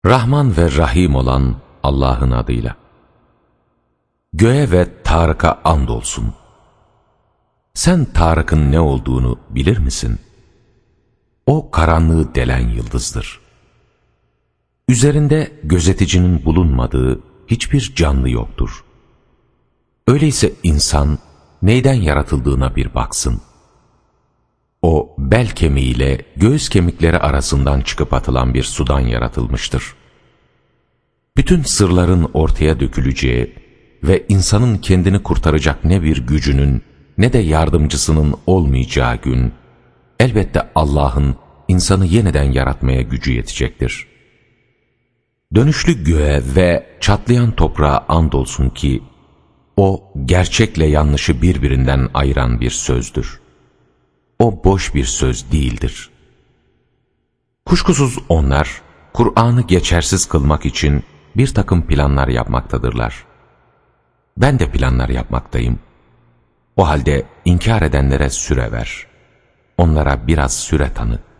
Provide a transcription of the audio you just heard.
Rahman ve Rahim olan Allah'ın adıyla. Göğe ve Tarık'a andolsun. Sen Tarık'ın ne olduğunu bilir misin? O karanlığı delen yıldızdır. Üzerinde gözeticinin bulunmadığı hiçbir canlı yoktur. Öyleyse insan neyden yaratıldığına bir baksın. O bel kemiğiyle göğüs kemikleri arasından çıkıp atılan bir sudan yaratılmıştır. Bütün sırların ortaya döküleceği ve insanın kendini kurtaracak ne bir gücünün ne de yardımcısının olmayacağı gün, elbette Allah'ın insanı yeniden yaratmaya gücü yetecektir. Dönüşlü göğe ve çatlayan toprağa andolsun ki, o gerçekle yanlışı birbirinden ayıran bir sözdür. O boş bir söz değildir. Kuşkusuz onlar, Kur'an'ı geçersiz kılmak için bir takım planlar yapmaktadırlar. Ben de planlar yapmaktayım. O halde inkar edenlere süre ver. Onlara biraz süre tanı.